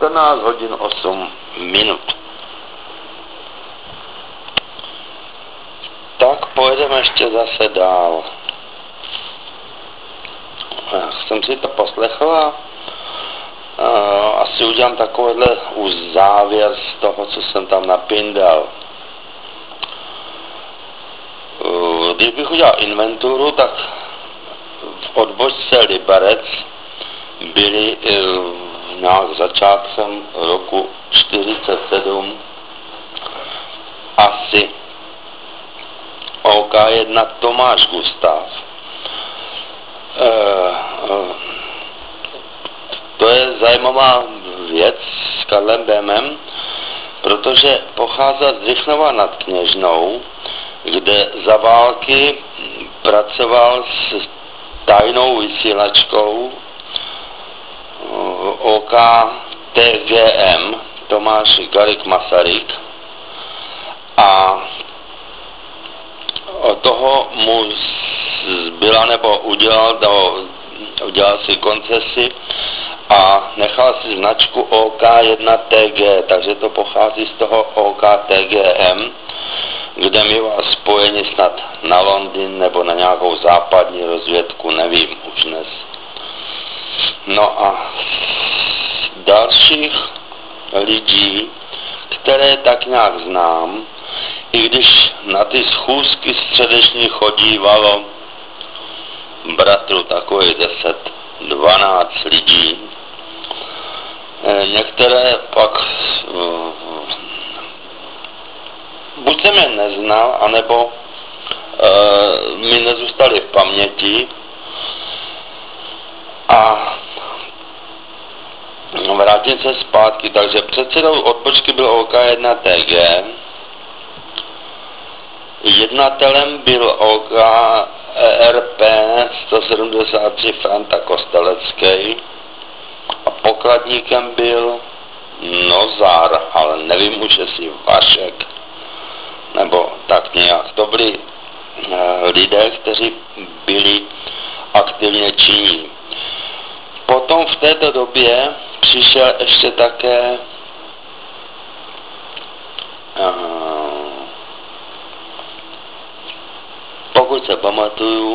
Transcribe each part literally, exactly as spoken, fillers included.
čtrnáct hodin osm minut. Tak pojedeme ještě zase dál. Já jsem si to poslechl a uh, asi udělám takovýhle už závěr z toho, co jsem tam napindal. Uh, když bych udělal inventuru, tak v odbočce Liberec byli uh, nějak začátkem roku čtyřicet sedm asi O K jedna Tomáš Gustav. Uh, uh, to je zajímavá věc s Karlem Bémem, protože pochází z Rychnova nad Kněžnou, kde za války pracoval s tajnou vysílačkou O K T G M Tomáš Garrigue Masaryk a od toho mu zbyla nebo udělal, do, udělal si koncesi a nechal si značku O K jedna T G, takže to pochází z toho O K T G M, kde mi vás spojeni snad na Londýn nebo na nějakou západní rozvědku, nevím už dnes. No a z dalších lidí, které tak nějak znám, i když na ty schůzky středeční chodívalo bratru takových deset, dvanáct lidí, některé pak buď jsem je neznal, anebo uh, mi nezůstaly v paměti a vrátím se zpátky. Takže předsedou odbočky byl O K jedna T G, jednatelem byl O K R P sto sedmdesát tři Franta Kostelecký a pokladníkem byl Nozar, ale nevím už, jestli Vašek nebo tak nějak. To byli uh, lidé, kteří byli aktivně činní. Potom v této době přišel ještě také uh, pokud se pamatuju,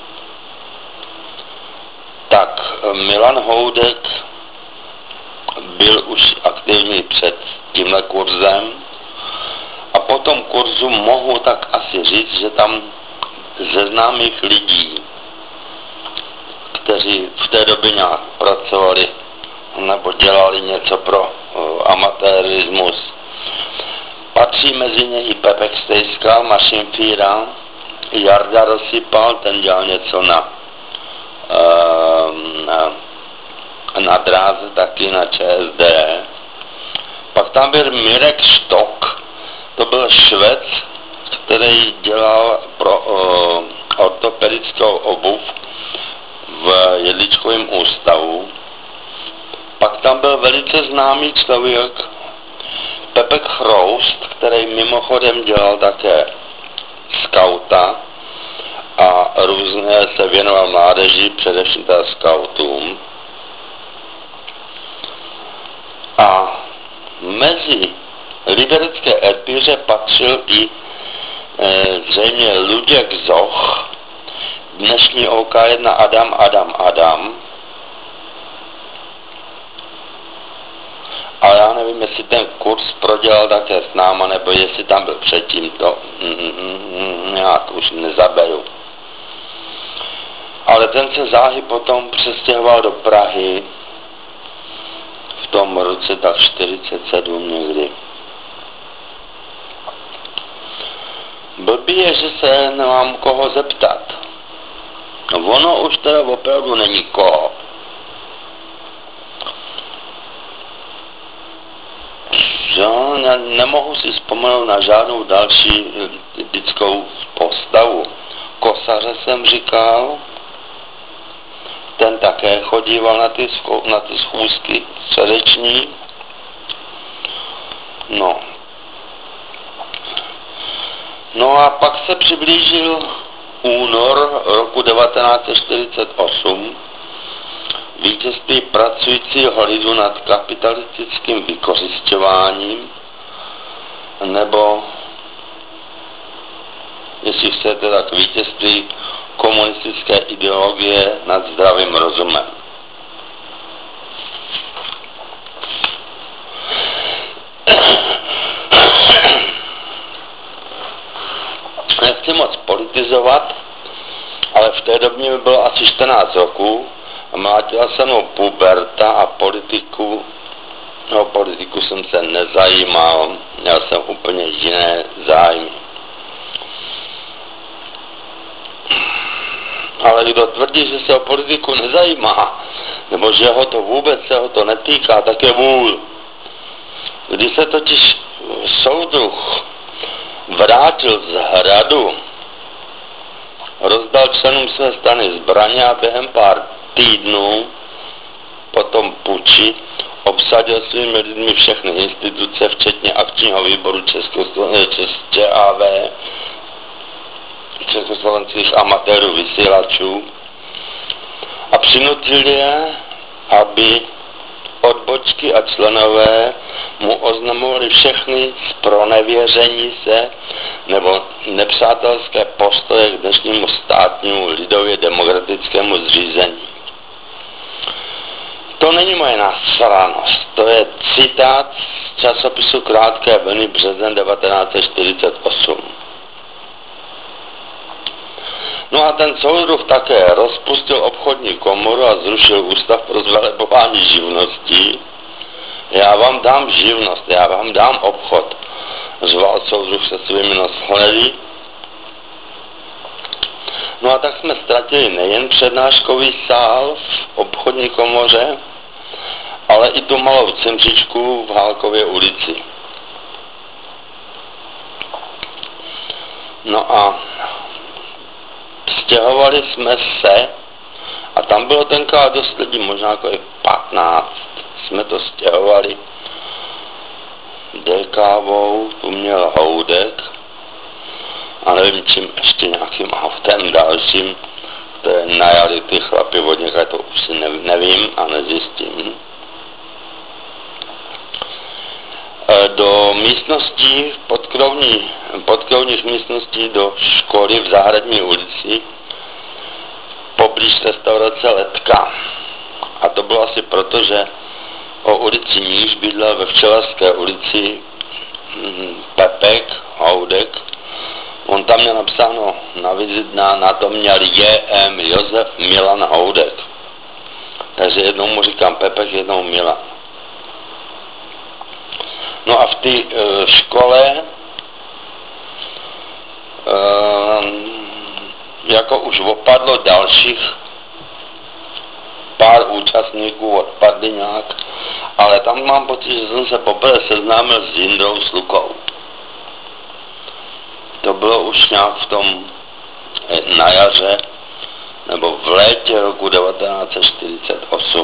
tak Milan Houdek byl už aktivní před tímhle kurzem a po tom kurzu mohu tak asi říct, že tam ze známých lidí, kteří v té době nějak pracovali nebo dělali něco pro uh, amatérismus, patří mezi ně i Pepek Stejskal, Mašinfíra, Jarda Rozsypal, ten dělal něco na, uh, na, na dráze, taky na Č S D. Pak tam byl Mirek Štok, to byl Švec, který dělal pro uh, ortopedickou obuv v Jedličkovém ústavu. Pak tam byl velice známý člověk Pepek Chroust, který mimochodem dělal také skauta a různě se věnoval mládeži, především teda skautům. A mezi liberecké epíře patřil i e, zřejmě Luděk Zoch, dnešní O K jedna Adam, Adam, Adam. A já nevím, jestli ten kurz prodělal také s náma, nebo jestli tam byl předtím, to mm, mm, nějak už nezaberu. Ale ten se záhy potom přestěhoval do Prahy v tom roce tak čtyřicet sedm někdy. Blbý je, že se nemám koho zeptat. Ono už teda opravdu není koho. Jo, ne, nemohu si vzpomenout na žádnou další lidskou postavu. Kosaře jsem říkal, ten také chodíval na ty, na ty schůzky středeční. No. No a pak se přiblížil únor roku devatenáct set čtyřicet osm, vítězství pracujícího lidu nad kapitalistickým vykořisťováním, nebo, jestli chcete, tak vítězství komunistické ideologie nad zdravým rozumem. Nechci moc politizovat, ale v té době mi bylo asi čtrnáct roků a mlátila se mnou puberta a politiku, no politiku jsem se nezajímal, měl jsem úplně jiné zájmy. Ale kdo tvrdí, že se o politiku nezajímá, nebo že ho to vůbec se ho to netýká, tak je vůl. Když se totiž soudruh vrátil z hradu, rozdal členům své strany zbraně a během pár týdnů potom puči obsadil svými lidmi všechny instituce, včetně akčního výboru České A V, československých amatérů vysílačů, a přinutil je, aby odbočky a členové mu oznamovali všechny zpronevěření se nebo nepřátelské postoje k dnešnímu státnímu lidově demokratickému zřízení. To není moje nasranost, to je citát z časopisu Krátké vlny březen devatenáct set čtyřicet osm. No a ten soudruh také rozpustil obchodní komoru a zrušil ústav pro zvelebování živností. Já vám dám živnost, já vám dám obchod, řval soudruh se svými noshledy. No a tak jsme ztratili nejen přednáškový sál v obchodní komoře, ale i tu malou cimřičku v Hálkově ulici. No a stěhovali jsme se, a tam bylo tenkrát dost lidí, možná jako i patnáct, jsme to stěhovali Dekávou, tu měl Houdek, a nevím čím, ještě nějakým autem dalším, které najali ty chlapy od někaď, to už si nevím a nezjistím. Do místností, podkrovní, podkrovních místností do školy v Zahradní ulici, poblíž restaurace Letka. A to bylo asi proto, že o ulici níž bydlel ve Včelařské ulici Pepek, Houdek. On tam měl napsáno na vizitná, na to měl J M Josef Milan Houdek. Takže jednou mu říkám Pepek, jednou Milan. No a v té e, škole e, jako už opadlo dalších pár účastníků, odpadli nějak, ale tam mám pocit, že jsem se poprvé seznámil s Jindrou Slukou. To bylo už nějak v tom na jaře, nebo v létě roku devatenáct set čtyřicet osm.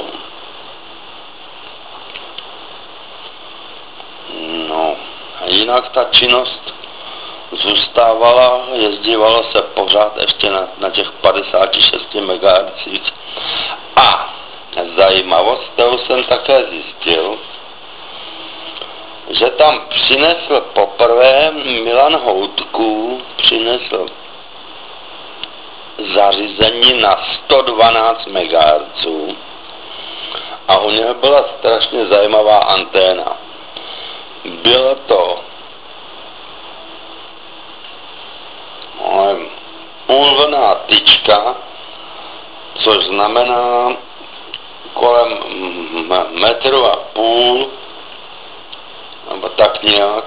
No, a jinak ta činnost zůstávala, jezdívalo se pořád ještě na, na těch padesáti šesti megahertzích. A zajímavost, kterou jsem také zjistil, že tam přinesl poprvé Milan Houdků, přinesl zařízení na sto dvanáct megahertzů a u něho byla strašně zajímavá anténa. Bylo to půlvlnná tyčka, což znamená kolem metru a půl, nebo tak nějak.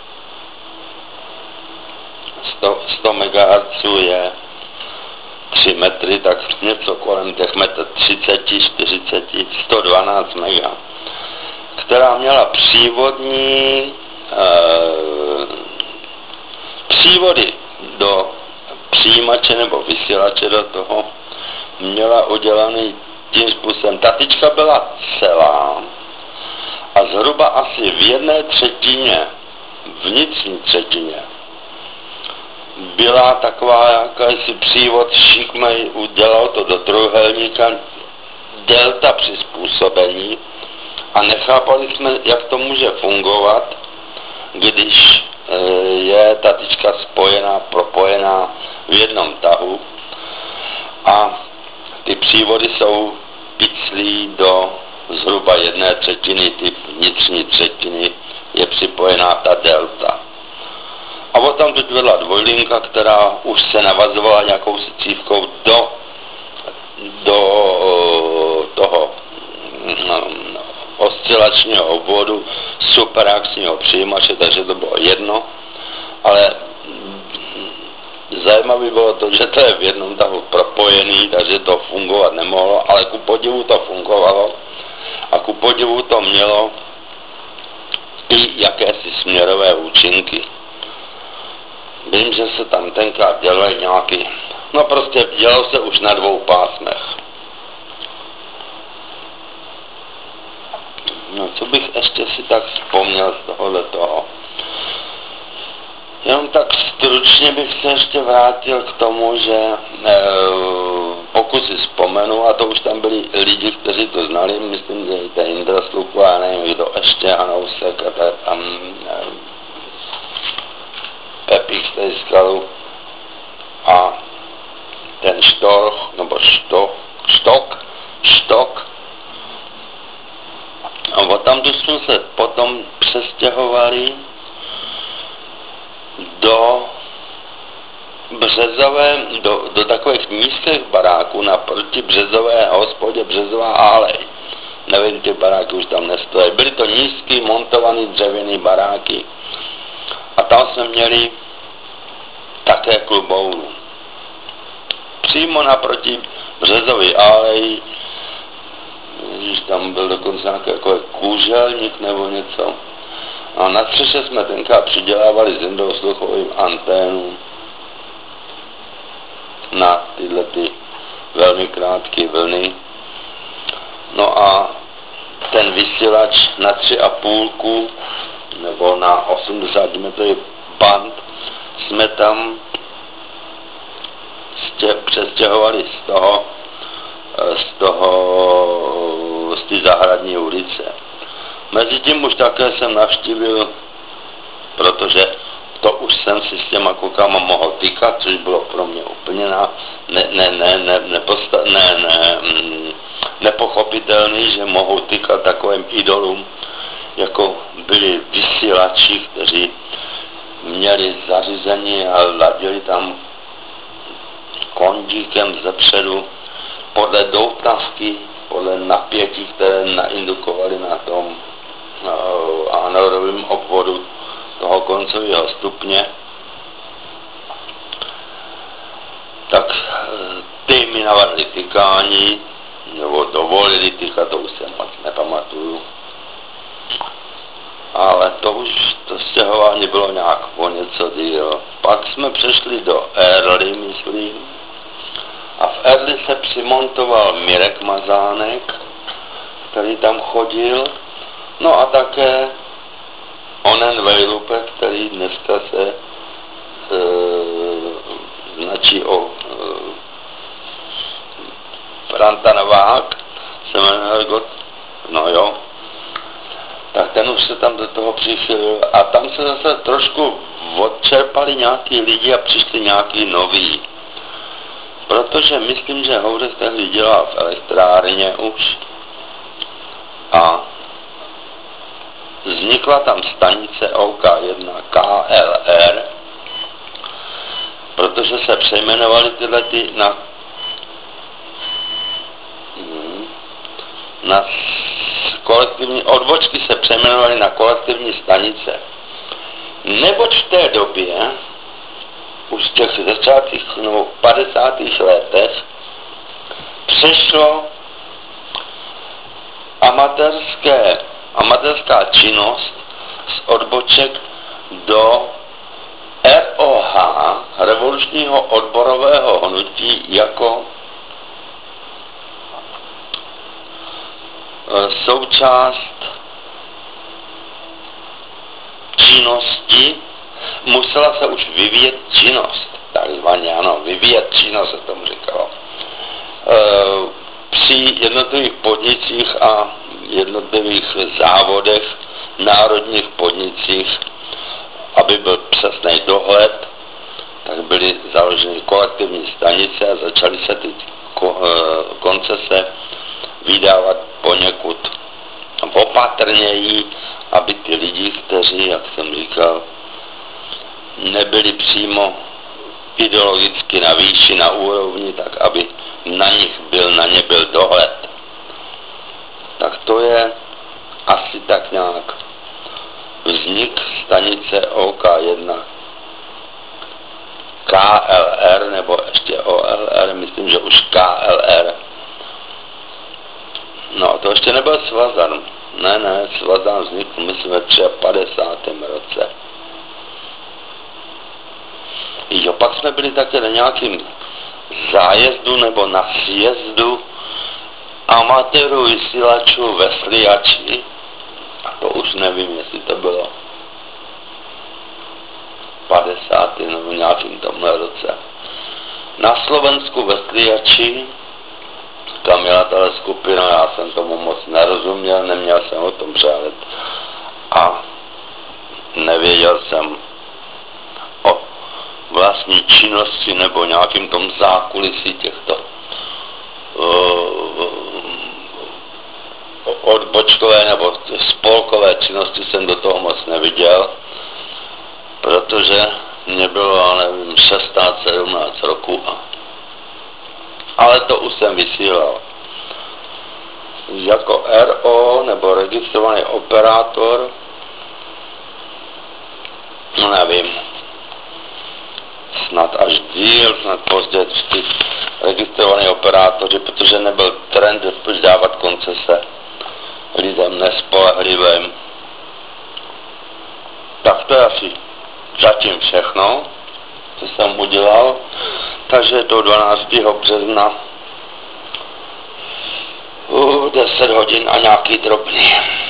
sto megahertzů je tři metry, tak něco kolem těch metr třicet, čtyřicet, sto dvanáct mega, která měla přívodní e, přívody do přijímače nebo vysílače do toho, měla udělaný tím způsobem. Ta tyčka byla celá a zhruba asi v jedné třetině, vnitřní třetině, byla taková jakási přívod šikmej, udělal to do trojúhelníka, delta přizpůsobení a nechápali jsme, jak to může fungovat, když je ta tyčka spojená, propojená v jednom tahu a ty přívody jsou piclí do zhruba jedné třetiny, ty vnitřní třetiny je připojená ta delta. A potom teď vedla dvojlinka, která už se navazovala nějakou cívkou do, do toho oscilačního obvodu superakčního přijímače, takže to bylo jedno, ale zajímavé bylo to, že to je v jednom tahu propojený, takže to fungovat nemohlo, ale ku podivu to fungovalo a ku podivu to mělo i jakési směrové účinky. Vím, že se tam tenkrát dělaly nějaký, no prostě dělalo se už na dvou pásmech. No, co bych ještě si tak vzpomněl z tohohle toho. Jenom tak stručně bych se ještě vrátil k tomu, že e, pokud si vzpomenu, a to už tam byli lidi, kteří to znali, myslím, že i ta Indra Sluková, nevím, kdo ještě, Hanousek a ta, tam e, Pepík z té skalu a ten Štorch, nebo Štok, Štok, Štok. A od tamtu jsme se potom přestěhovali do Březové, do, do takových nízkých baráků naproti Březové hospodě Březová Álej. Nevím, ty baráky už tam nestojí. Byly to nízký, montovaný dřevěný baráky. A tam jsme měli také klubovnu. Přímo naproti Březové Áleji, když tam byl dokonce nějaký jako kůželník nebo něco. A na střeše jsme tenkrát přidělávali zindosluchovým anténu na tyhle ty velmi krátké vlny. No a ten vysílač na tři a půlku nebo na osmdesátmetrový band jsme tam přestěhovali z toho, z toho, z té zahradní ulice. Mezitím už také jsem navštívil, protože to už jsem si s těma klukama mohl týkat, což bylo pro mě úplně na, ne, ne, ne, ne, neposta, ne, ne, mm, nepochopitelný, že mohou týkat takovým idolům, jako byli vysílači, kteří měli zařízení a ladili tam kondíkem zepředu podle doutnavky, podle napětí, které naindukovali na tom uh, anodovém obvodu toho koncového stupně, tak uh, ty mi navrhli tykání, nebo dovolili tykat, to už se moc nepamatuju. Ale to už, to stěhování bylo nějak po něco díl. Pak jsme přešli do Erly, myslím, a v Erli se přimontoval Mirek Mazánek, který tam chodil, no a také onen Vejlupek, který dneska se e, značí o e, Franta Novák, se jmenuje, no jo, tak ten už se tam do toho přichylil a tam se zase trošku odčerpali nějaký lidi a přišli nějaký noví. Protože myslím, že Houdek tehdy dělal v elektrárně už a vznikla tam stanice O K jedna K L R, protože se přejmenovaly tyhle ty na, na kolektivní, odbočky se přejmenovaly na kolektivní stanice. Neboť v té době už v těch začátcích nebo padesátých letech přešlo amatérské, amatérská činnost z odboček do R O H, revolučního odborového hnutí, jako součást činnosti. Musela se už vyvíjet činnost, takzvaně, ano, vyvíjet činnost se tomu říkalo. E, při jednotlivých podnicích a jednotlivých závodech, národních podnicích, aby byl přesný dohled, tak byly založeny kolektivní stanice a začaly se ty koncese vydávat poněkud opatrněji, aby ty lidi, kteří, jak jsem říkal, nebyli přímo ideologicky na výši, na úrovni, tak aby na nich byl, na ně byl dohled. Tak to je asi tak nějak vznik stanice O K jedna K L R, nebo ještě O L R, myslím, že už K L R. No, to ještě nebyl Svazan. Ne, ne, Svazan vznikl, myslím, ve padesátém třetím roce. Jo, pak jsme byli také na nějakým zájezdu nebo na sjezdu amatérů vysílačů ve Sliači. A to už nevím, jestli to bylo padesátém nebo nějakým tomhle roce. Na Slovensku ve Sliači, tam měla tahle skupina, já jsem tomu moc nerozuměl, neměl jsem o tom přehled a nevěděl jsem o vlastní činnosti nebo nějakým tom zákulisí těchto uh, odbočkové nebo spolkové činnosti jsem do toho moc neviděl, protože mě bylo, já nevím, šestnáct sedmnáct roku, ale to už jsem vysílal. Jako R O nebo registrovaný operátor, no nevím, snad až díl, snad později ty registrovaný operátoři, protože nebyl trend dávat koncese lidem nespolehlivým. Tak to je asi zatím všechno, co jsem udělal. Takže do dvanáctého března uh, deset hodin a nějaký drobný.